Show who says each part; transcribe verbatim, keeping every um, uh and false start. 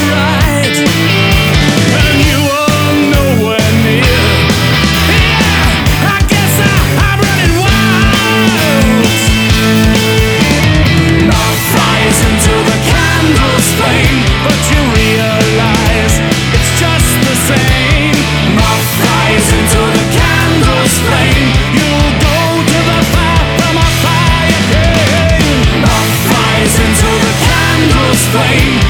Speaker 1: right, and you are nowhere near. Yeah, I guess I, I'm running wild. Love flies into the candle's flame, but you realize it's just the same. Love flies into the candle's flame. You'll go to the fire from a fire again. Love flies into the candle's flame.